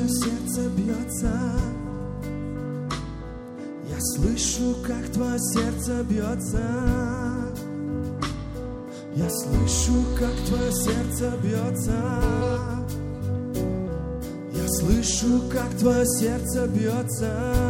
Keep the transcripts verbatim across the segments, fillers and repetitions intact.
твое сердце бьется. Я слышу, как твое сердце бьется. Я слышу, как твое сердце бьется. Я слышу, как твое сердце бьется.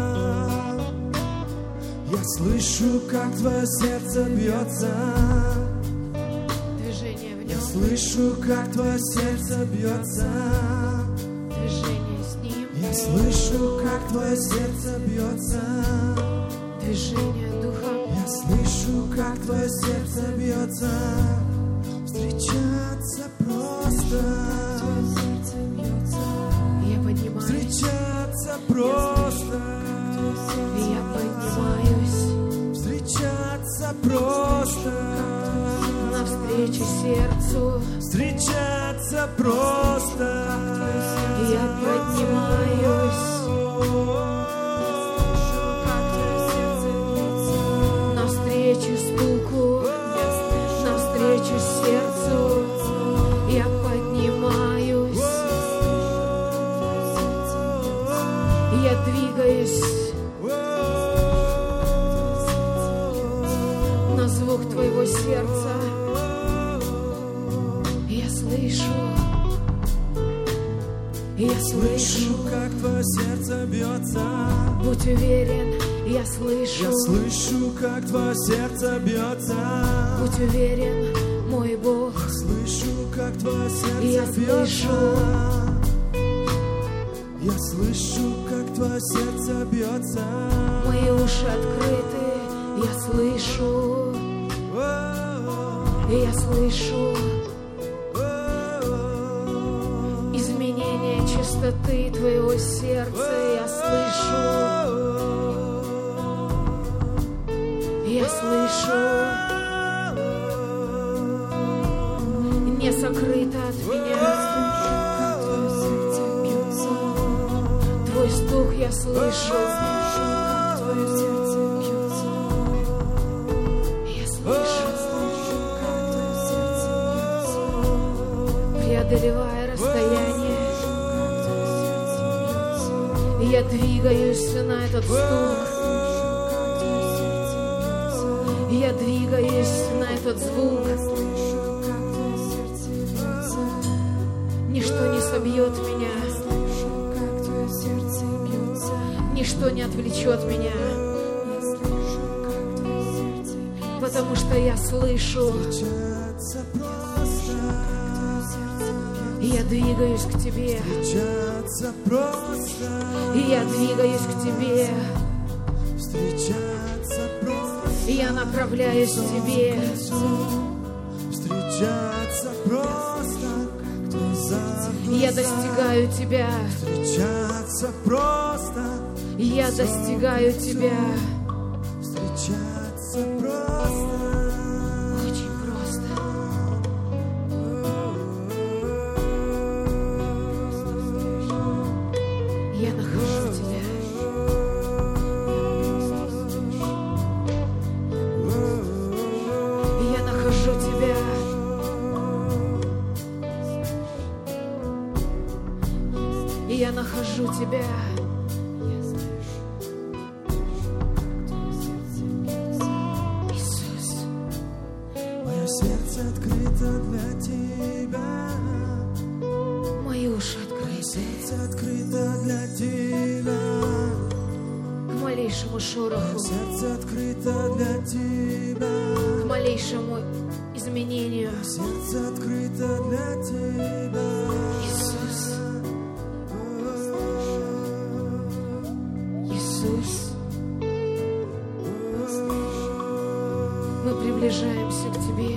Я слышу, как твое сердце бьется. Движение в нем. Я слышу, как твое сердце бьется. Движение с ним. Я слышу, как твое сердце бьется. Движение духом. Я слышу, как твое сердце бьется. Встречаться просто. Твое сердце бьется. Я поднимаюсь. Встречаться просто. Я поднимаюсь. Встречаться просто. Навстречу сердцу. Встречаться просто. Я поднимаюсь. Навстречу стуку. Навстречу сердцу. Я поднимаюсь. Я двигаюсь на звук твоего сердца. Я слышу. Я Слышу, слышу. как твое сердце бьется. Будь уверен, я слышу. Я слышу, как твое сердце бьется. Будь уверен, мой Бог. Слышу, как твое Я сердце бьется. слышу. Я слышу, как твое сердце бьется. Мои уши открыты. Я слышу. Я слышу изменение чистоты твоего сердца. Я слышу. Я слышу. Не сокрыто от меня. Твой стук я слышу. Твое сердце бьется. Я слышу. Как твое сердце бьется. Преодолевая расстояние, Как твое сердце бьется. я двигаюсь на этот стук. Как твое сердце бьется. Я двигаюсь на этот звук. Слышу, как твое сердце бьется. Ничто не собьет меня. Слышу, как твое сердце бьется. Ничто не отвлечет меня. Я слышу, как твое сердце бьется. Потому что я слышу. Встречаться просто. Я двигаюсь к тебе. Встречаться просто. Я двигаюсь к тебе. Встречаться просто. Я направляюсь к тебе. Встречаться просто. Я достигаю тебя. Встречаться просто. Я достигаю тебя. Встречаться просто. Очень просто. Я нахожу тебя. Я нахожу тебя. Я нахожу тебя. Иисус. Мое сердце открыто для тебя. Мои уши открыты Сердце открыто для тебя. к малейшему шороху, Сердце открыто для тебя. к малейшему изменению. Сердце открыто для тебя. Иисус. Иисус. Мы приближаемся к тебе.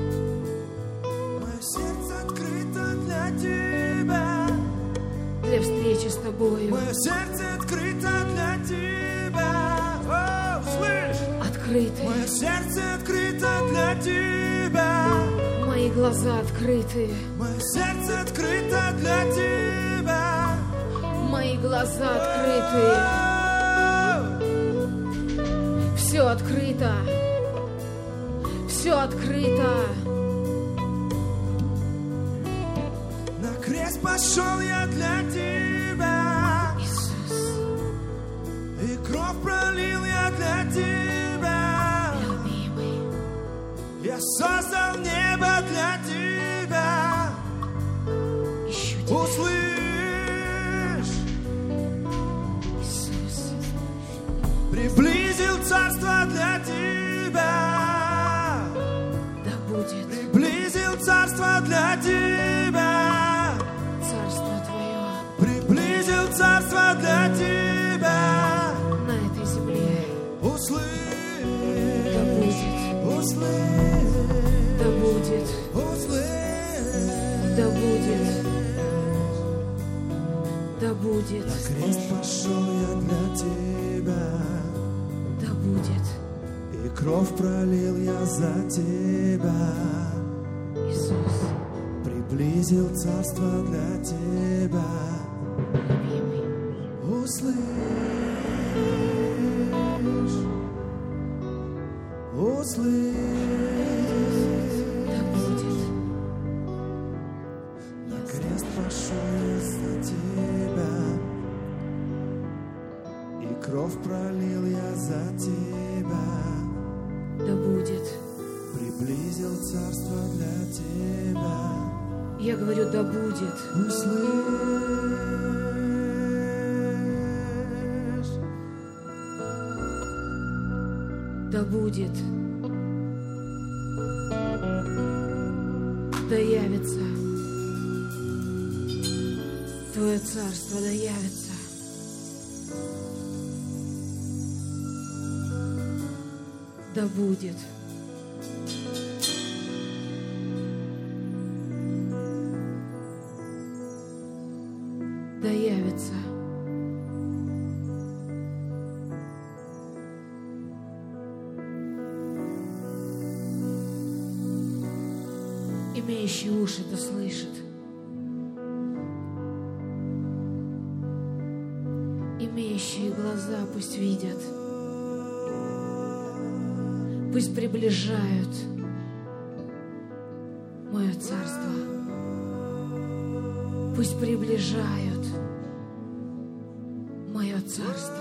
Мое сердце открыто для тебя. Для встречи с тобою. Мое сердце открыто для тебя. О, слышь! Открыты. Мое сердце открыто для тебя. Мои глаза открыты. Мое сердце открыто для тебя. Мои глаза открыты. Все открыто. Все открыто. На крест пошел я для тебя. создал небо для тебя. Ищу тебя, Услышь, Иисус. приблизил царство для тебя. Да будет Приблизил царство для тебя. царство Твое Приблизил царство для тебя. на этой земле. Услышь, Да будет, услышь, да будет, услышь. да будет, да будет, На крест пошел я для тебя, да будет. и кровь пролил я за тебя. Иисус, Приблизил царство для тебя. любимый, Услышь, услышь. да будет, На крест пошел я за тебя, и кровь пролил я за тебя. да будет. Приблизил царство для тебя. Я говорю, да будет, Услышь, да будет, да явится Твое царство, да явится. Да будет. Да явится. Имеющий уши, да слышит. Имеющие глаза пусть видят. Пусть приближают мое царство. Пусть приближают мое царство.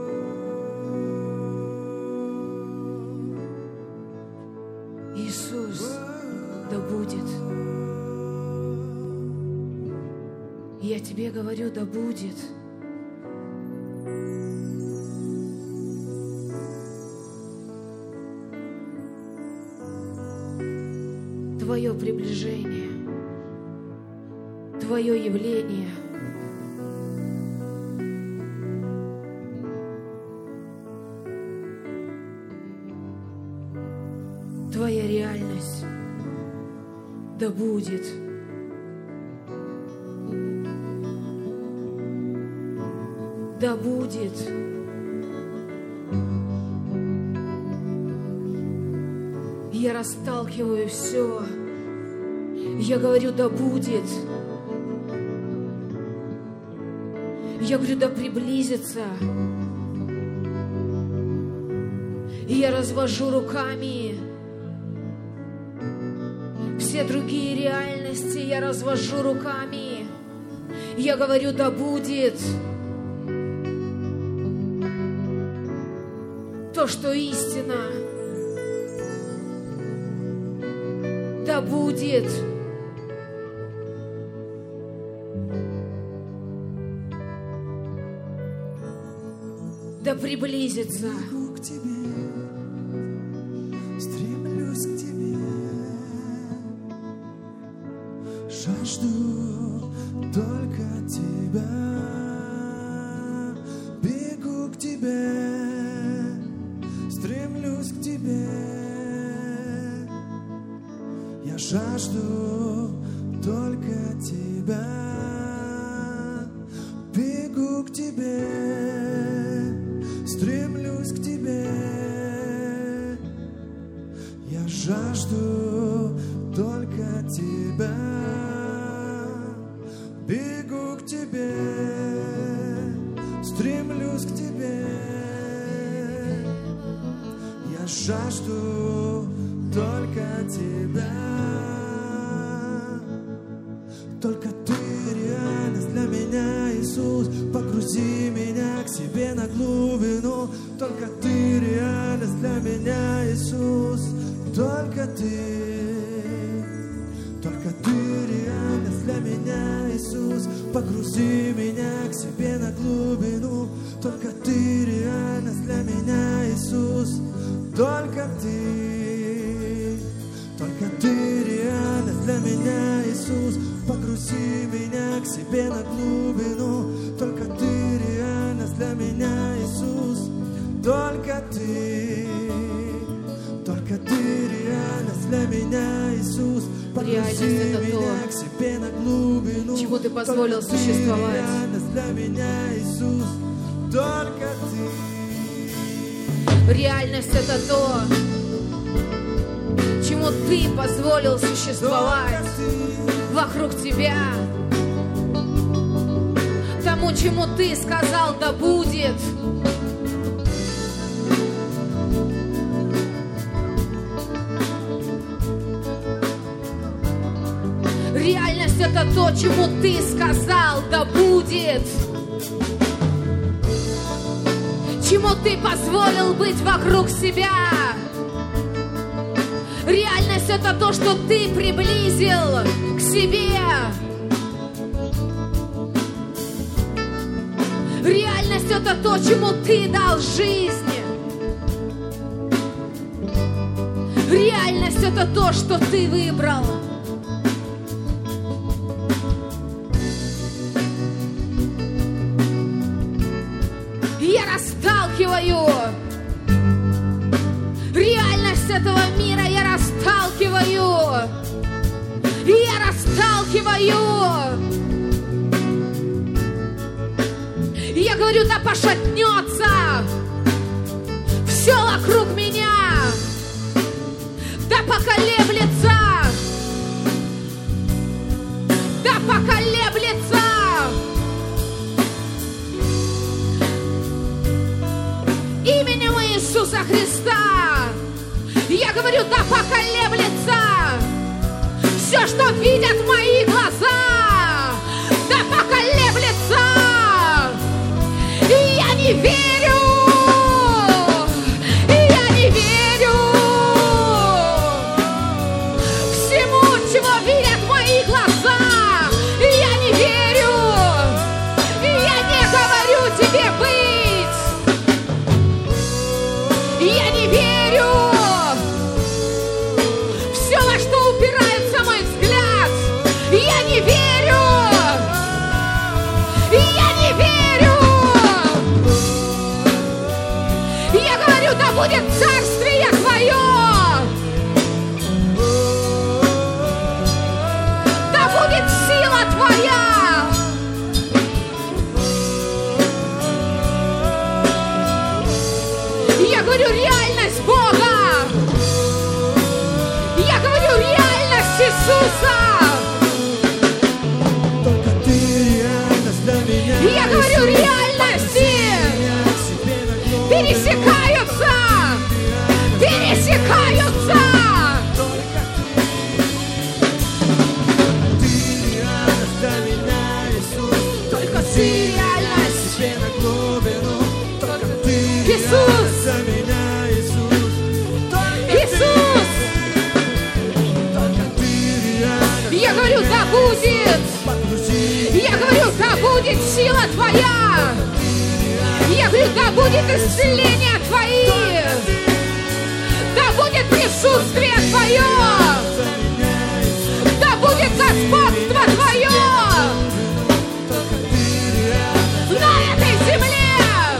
Иисус, да будет. Я тебе говорю, да будет. Твое приближение, Твое явление, Твоя реальность, да будет. Да будет. Я расталкиваю все. Я говорю, да будет. Я говорю, да приблизится. И я развожу руками все другие реальности. Я развожу руками. Я говорю, да будет. То, что истина, да будет. Да приблизится. Бегу к тебе, стремлюсь к тебе, жажду только тебя. Бегу к тебе, стремлюсь к тебе, я жажду только тебя. Бегу к тебе, стремлюсь к тебе, я жажду только тебя. Бегу к тебе, стремлюсь к тебе, я жажду только тебя. Только ты реальность для меня, Иисус. Погрузи меня к себе на глубину. Только ты реальность для меня, Иисус. только Ты, только Ты реальность для меня, Иисус. Погрузи меня к себе на глубину, только Ты реальность для меня, Иисус. Только Ты, только Ты реальность для меня, Иисус. Погрузи меня к себе на глубину, только Ты реальность для меня, Иисус. Только Ты, только Ты реальность для меня, Иисус. Погрузи меня к себе на глубину, чему Ты позволил только Ты существовать. реальность для меня, Иисус. Только Ты. Реальность — это то, чему Ты позволил существовать вокруг Тебя. Тому, чему Ты сказал, да будет. Реальность — это то, чему Ты сказал, да будет. Чему Ты позволил быть вокруг себя. Реальность — это то, что Ты приблизил к себе. Реальность — это то, чему Ты дал жизнь. Реальность — это то, что Ты выбрал. Я расталкиваю реальность этого мира, я расталкиваю, я расталкиваю. Я говорю, да пошатнется все вокруг меня, да поколеблется, да поколеблется. Именем Иисуса Христа я говорю, да поколеблется все, что видят мои глаза, да поколеблется. И я не верю, и я не верю всему, чего видят мои глаза. И я не верю, и я не говорю тебе быть. Я не верю все, во что упирается мой взгляд. Я не верю, я не верю. Я говорю, да будет царствие Твое, да будет сила Твоя. Я говорю, реальность Бога. Я говорю, реальность Иисуса. Только Ты реальность для меня. Я говорю, реальности пересекаются, пересекаются. Ты реальность для меня, Иисус. Только Ты реальность. Тебе на глубину. Только Ты Иисус. реальность для меня, Иисус. Только Иисус. Только Ты реальность. Я говорю, да будет. Погрузи Я говорю, да будет сила Твоя. Я говорю, да будет исцеление Твои. Да будет присутствие Твое. Да будет господство Твое на этой земле.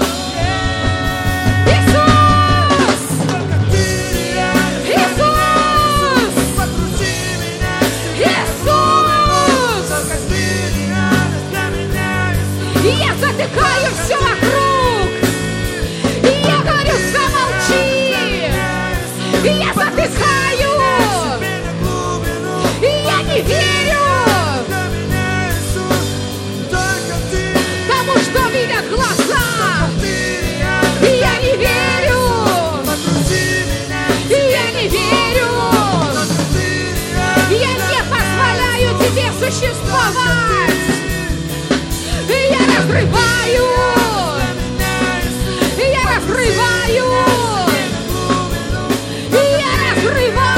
Иисус! Иисус! Иисус! И я затыкаю все вокруг. И я говорю, замолчи. И я затыкаю. И я не верю тому, что видят глаза. И я не верю. И я не верю. Я не позволяю тебе существовать. И я разрываю. И я разрываю. И я разрываю.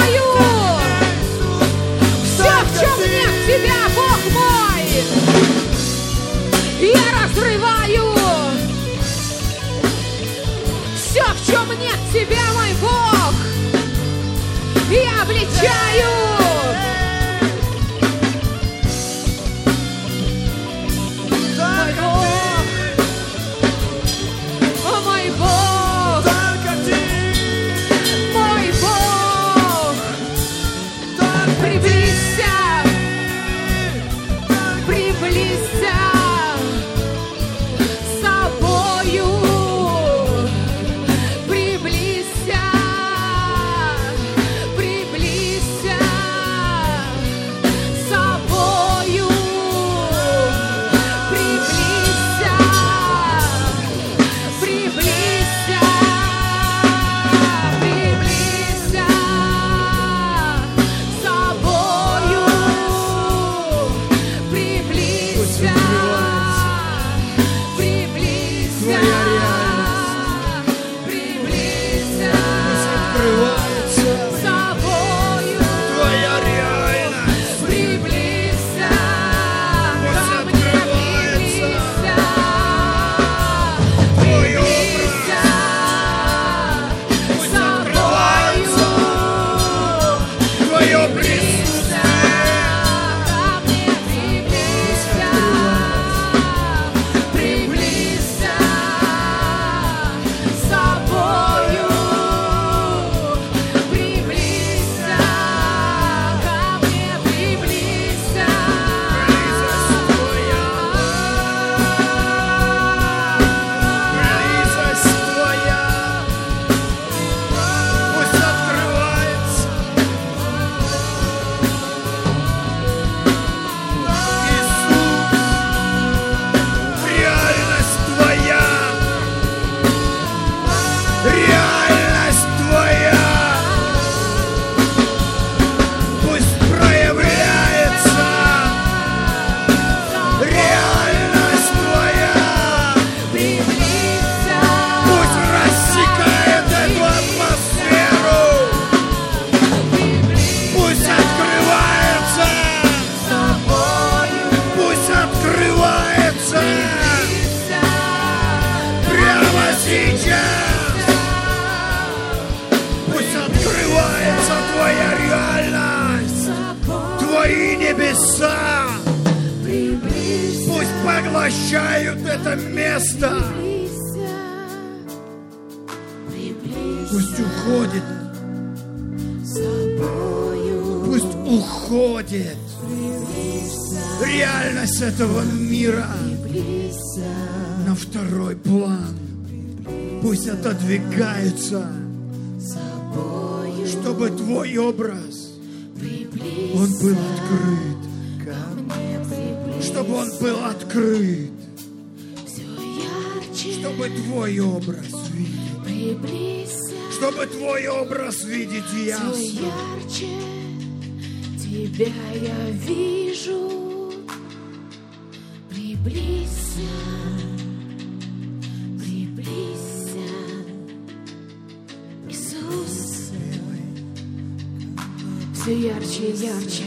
небеса пусть поглощают это место. Пусть уходит. Пусть уходит реальность этого мира на второй план. Пусть отодвигается, чтобы Твой образ, он был открыт. Чтобы он был открыт. Чтобы Твой образ видеть. Чтобы Твой образ видеть ясно. Тебя я вижу, приблизься, приблизься, Иисус, все ярче и ярче,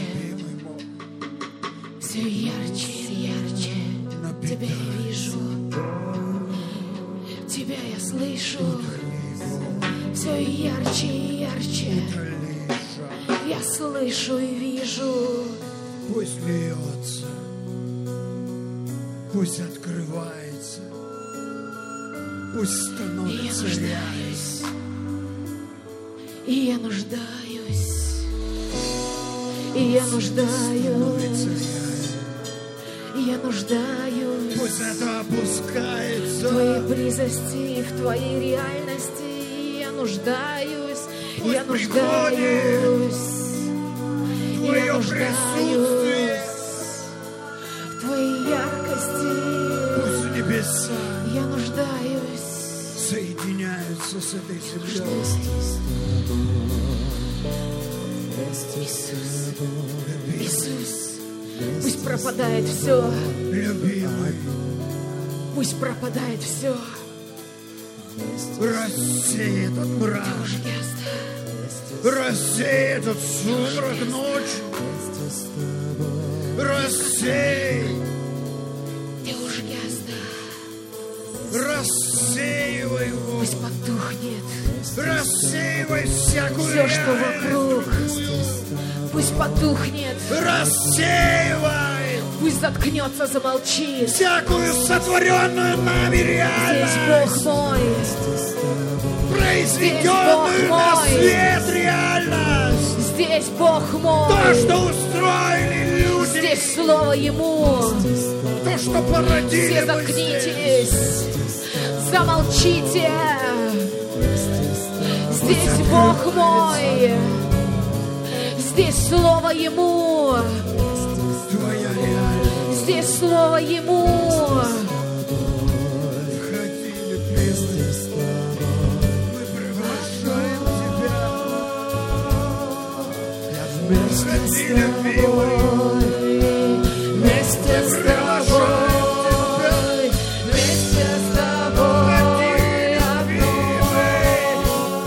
все ярче и ярче, Тебя я вижу, Тебя я слышу, все ярче и ярче. Я слышу и вижу. Пусть льется, пусть открывается, пусть становится реальность. И я нуждаюсь, и я нуждаюсь, и я нуждаюсь. Пусть это опускается в Твоей близости, в Твоей реальности. Я нуждаюсь, пусть я нуждаюсь. Твое присутствие, в Твоей яркости. пусть небеса я нуждаюсь, соединяются с этой землей. Иисус, Иисус, пусть пропадает все, любимый, пусть пропадает все. Рассей этот мрак, рассей этот сумрак ночи, рассей, Ты уж ясно, рассеивай его, пусть потухнет рассеивай всякую все, что вокруг, реальность, пусть потухнет, рассеивай пусть заткнется, замолчит. всякую сотворенную нами Здесь реальность, Бог мой, произведенную на мой. свет реальность, здесь Бог мой, то, что устроили люди, здесь Слово Ему. то, что породили Все мы здесь. заткнитесь, замолчите. Здесь Бог мой, здесь Слово Ему, Твоя реальность. здесь Слово Ему. Входили вместе с тобой, мы приглашаем Тебя. Входили милый, Вместе с тобой, вместе с тобой, одной.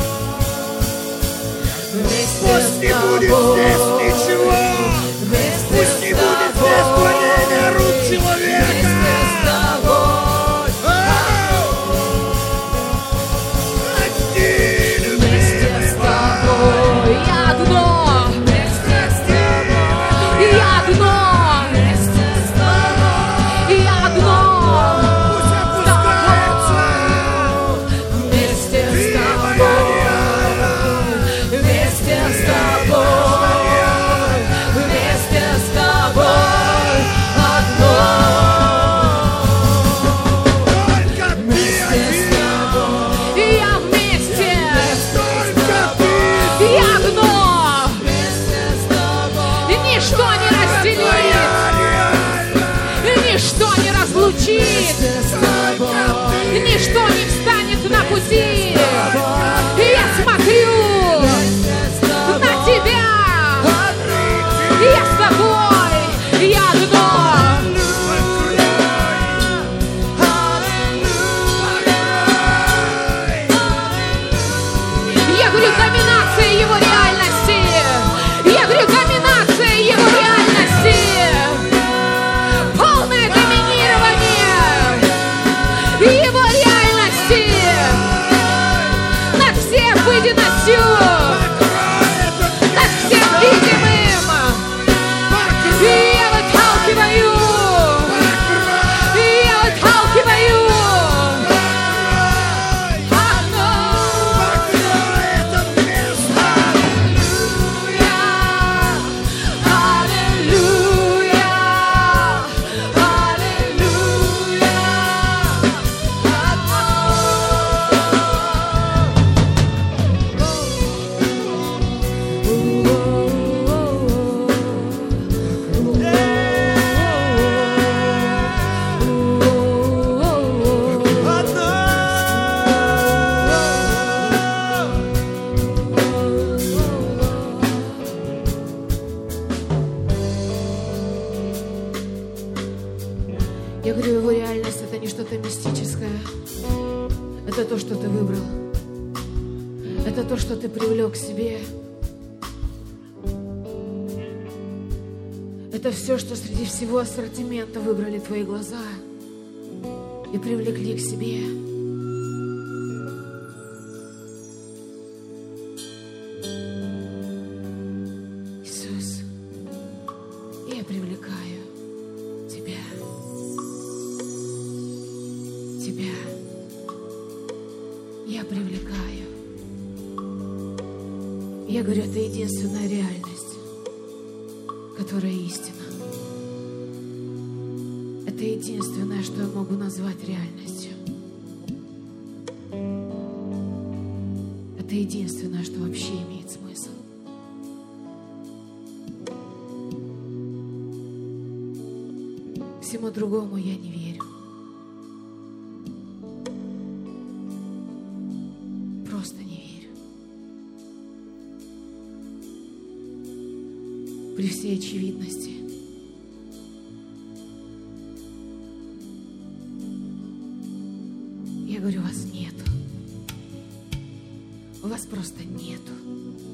Вместе пусть не с будет тобой, здесь ничего, вместе пусть не с будет здесь тобой, творения рук вместе человека. с тобой, Один вместе с тобой, я одно, я одно, я одно, пусть опускается. вместе с тобой, вместе с тобой, вместе с тобой, одно. Только ты один, И я вместе, только ты, я одно, и ничто не разделит, и ничто не разлучит, ничто не встанет на пути. И я смотрю на тебя, и я с тобой, и я одно. Я говорю, доминация его реальности. Я говорю, доминация его реальности. Полное доминирование его реальности. говорю, его реальность — это не что-то мистическое. Это то, что ты выбрал. Это то, что ты привлек к себе. Это все, что среди всего ассортимента выбрали твои глаза и привлекли к себе. Иисус, я привлекаю Тебя. Тебя я привлекаю. Я говорю, это единственная реальность, которая истина. Это единственное, что я могу назвать реальностью. Это единственное, что вообще имеет смысл. Всему другому я не верю. Просто не верю. При всей очевидности. Я говорю, вас нету. У вас просто нету.